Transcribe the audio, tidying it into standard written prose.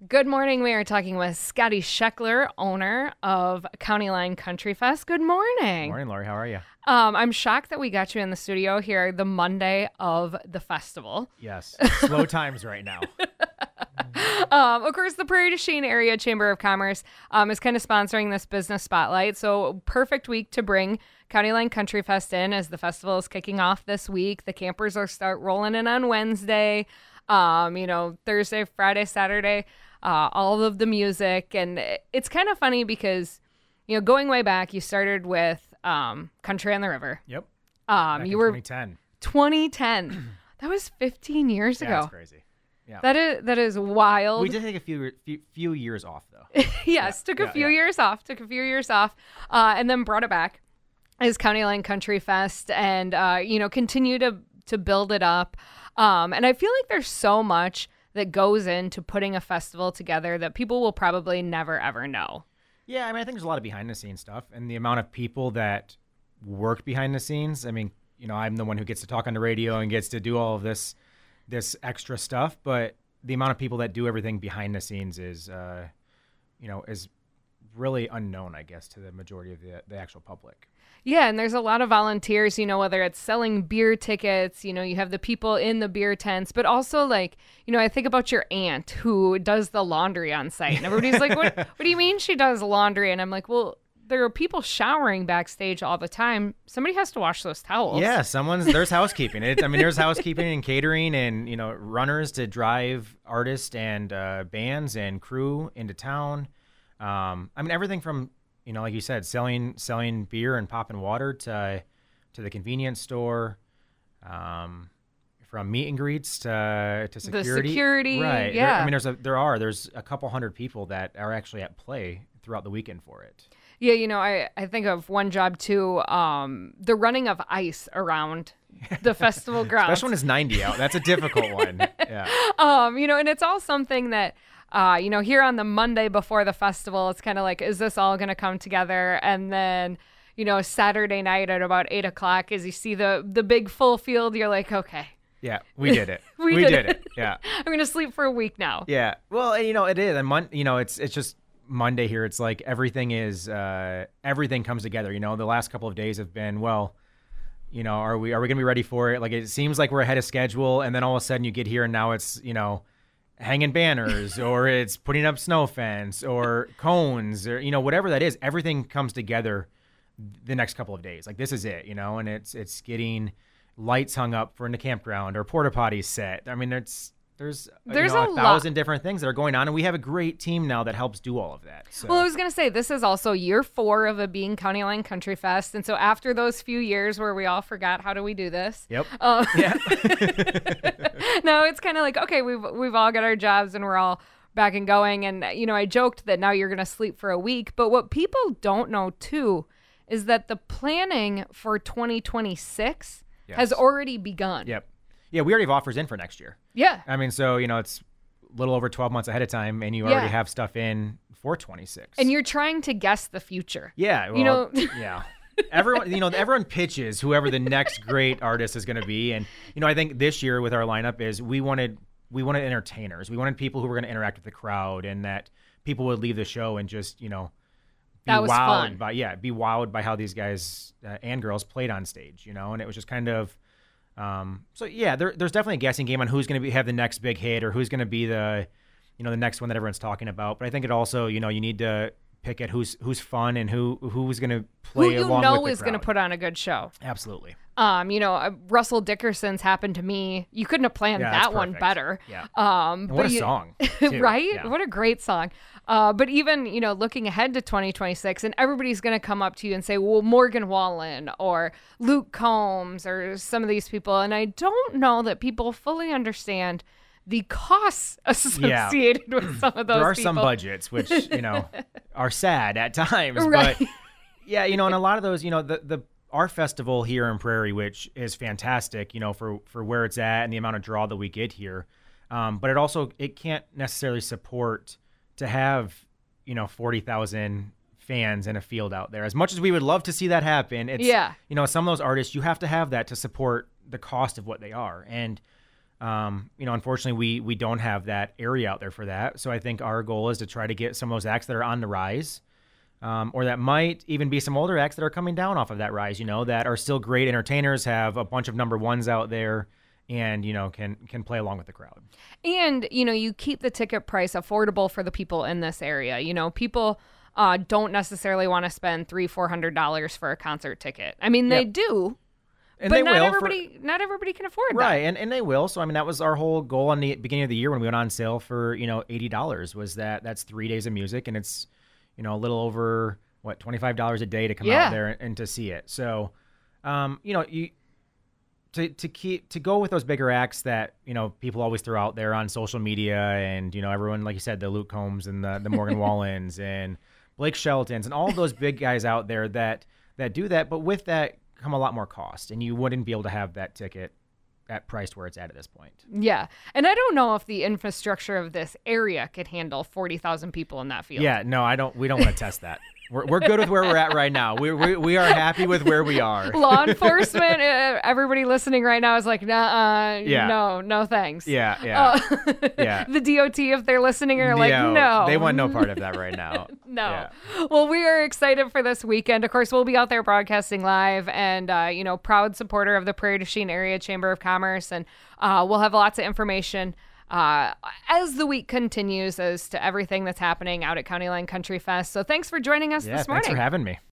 Good morning. We are talking with Scotty Scheckler, owner of County Line Country Fest. Good morning. Good morning, Lori. How are you? I'm shocked that we got you in the studio here the Monday of the festival. Yes. Slow times right now. Of course, the Prairie du Chien Area Chamber of Commerce is kind of sponsoring this business spotlight. So perfect week to bring County Line Country Fest in as the festival is kicking off this week. The campers are start rolling in on Wednesday. Thursday, Friday, Saturday, all of the music. And it's kind of funny because, going way back, you started with Country on the River. Yep. You were 2010. 2010. That was 15 years ago. That's crazy. Yeah. That is wild. We did take a few years off though. Yes, took a few years off, and then brought it back as County Line Country Fest, and continue to build it up. And I feel like there's so much that goes into putting a festival together that people will probably never ever know. Yeah, I mean, I think there's a lot of behind the scenes stuff, and the amount of people that work behind the scenes. I mean, I'm the one who gets to talk on the radio and gets to do all of this extra stuff, but the amount of people that do everything behind the scenes is really unknown, I guess, to the majority of the actual public. Yeah, and there's a lot of volunteers, whether it's selling beer tickets, you have the people in the beer tents, but also I think about your aunt who does the laundry on site, and everybody's like, what do you mean she does laundry? And I'm like, well, there are people showering backstage all the time. Somebody has to wash those towels. Yeah, there's housekeeping. There's housekeeping and catering and, runners to drive artists and bands and crew into town. Everything from, like you said, selling beer and popping water to the convenience store, from meet and greets to security. The security, right? Yeah. There's a couple hundred people that are actually at play throughout the weekend for it. Yeah, I think of one job too, the running of ice around the festival grounds. Especially when it's 90 out. That's a difficult one. Yeah. And it's all something that, here on the Monday before the festival, it's kind of like, is this all going to come together? And then, Saturday night at about 8:00, as you see the big full field, you're like, okay. Yeah, we did it. we did it. Yeah. I'm going to sleep for a week now. Yeah. Well, it is. And it's just Monday here. It's like everything comes together. The last couple of days have been, are we going to be ready for it? Like, it seems like we're ahead of schedule, and then all of a sudden you get here and now it's, hanging banners or it's putting up snow fence or cones or, whatever that is. Everything comes together the next couple of days. Like, this is it, and it's getting lights hung up for in the campground or porta potties set. I mean, there's a thousand different things that are going on, and we have a great team now that helps do all of that. So. Well, I was going to say, this is also year 4 of it being County Line Country Fest, and so after those few years where we all forgot how do we do this, yep, yeah. Now it's kind of like, okay, we've all got our jobs and we're all back and going, and I joked that now you're going to sleep for a week, but what people don't know too is that the planning for 2026 has already begun. Yep. Yeah, we already have offers in for next year. Yeah. I mean, so, it's a little over 12 months ahead of time, and you already have stuff in for 26. And you're trying to guess the future. Yeah. Well, yeah. Everyone pitches whoever the next great artist is going to be. And, I think this year with our lineup is we wanted entertainers. We wanted people who were going to interact with the crowd, and that people would leave the show and just, be that was fun. Be wowed by how these guys and girls played on stage, and it was just kind of, there's definitely a guessing game on who's going to have the next big hit or who's going to be the next one that everyone's talking about. But I think it also, you need to pick at who's fun and who's going to play along with the crowd. Is going to put on a good show. Absolutely. Russell Dickerson's Happened to Me. You couldn't have planned that one better. Yeah. And what a song, too. Right? Yeah. What a great song. But even, looking ahead to 2026, and everybody's going to come up to you and say, well, Morgan Wallen or Luke Combs or some of these people. And I don't know that people fully understand the costs associated with some of those people. There are some budgets, which, are sad at times. Right. But, yeah, and a lot of those, our festival here in Prairie, which is fantastic, for where it's at and the amount of draw that we get here. But it can't necessarily support to have, 40,000 fans in a field out there. As much as we would love to see that happen, it's, some of those artists, you have to have that to support the cost of what they are. And Unfortunately, we don't have that area out there for that. So I think our goal is to try to get some of those acts that are on the rise, or that might even be some older acts that are coming down off of that rise, that are still great entertainers, have a bunch of number ones out there, and, can play along with the crowd. And, you keep the ticket price affordable for the people in this area. People don't necessarily want to spend $300-$400 for a concert ticket. I mean, they do. And but they not will not everybody can afford that. Right, and they will. So, I mean, that was our whole goal on the beginning of the year when we went on sale for, $80, was that's 3 days of music, and it's, a little over, $25 a day to come out there and to see it. So, to go with those bigger acts that, people always throw out there on social media, and, everyone, like you said, the Luke Combs and the Morgan Wallens and Blake Sheltons and all those big guys out there that do that, but with that come a lot more cost, and you wouldn't be able to have that ticket at priced where it's at this point. Yeah. And I don't know if the infrastructure of this area could handle 40,000 people in that field. Yeah, no, we don't want to test that. We're good with where we're at right now. We are happy with where we are. Law enforcement, everybody listening right now is like, no, thanks. Yeah. The DOT, if they're listening, are like, no. They want no part of that right now. No. Yeah. Well, we are excited for this weekend. Of course, we'll be out there broadcasting live, and, proud supporter of the Prairie du Chien Area Chamber of Commerce, and we'll have lots of information as the week continues as to everything that's happening out at County Line Country Fest. So thanks for joining us this morning. Thanks for having me.